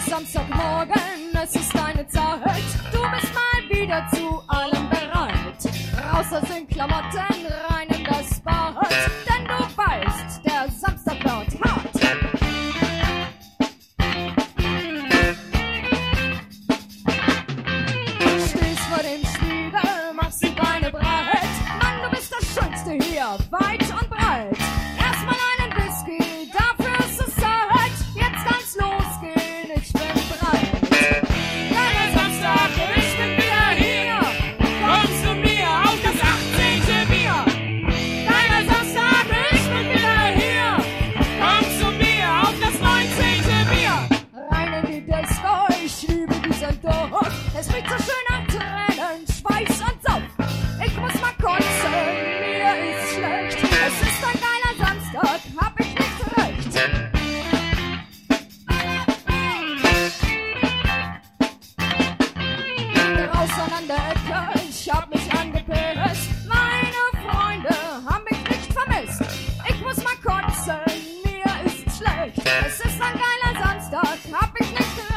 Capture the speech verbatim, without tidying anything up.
Samstagmorgen, es ist deine Zeit. Du bist mal wieder zu allem bereit. Raus aus den Klamotten, rein in das Bad. Denn du weißt, der Samstag wird hart. Stehst vor dem Spiegel, machst die Beine breit. Mann, du bist das Schönste hier, weit und breit. Erstmal einen Whisky, dafür ist es Zeit. Jetzt kann's losgehen, ich bin bereit. Deiner Samstag, ich bin wieder hier. Kommst du mir auf das achtzehnte Bier? Deiner Samstag, ich bin wieder hier. Kommst du mir auf das neunzehnte Bier? Rein in die Disco, ich liebe diesen Duft. Es riecht so schön nach Tränen, Schweiß und Saft. Ich muss mal kotzen, mir ist schlecht. Es ist ein geiler Samstag, hab ich nicht recht. Draußen an der Ecke, ich hab mich angepisst. Meine Freunde haben mich nicht vermisst. Ich muss mal kotzen, mir ist schlecht. Es ist ein geiler Samstag, hab ich nicht recht.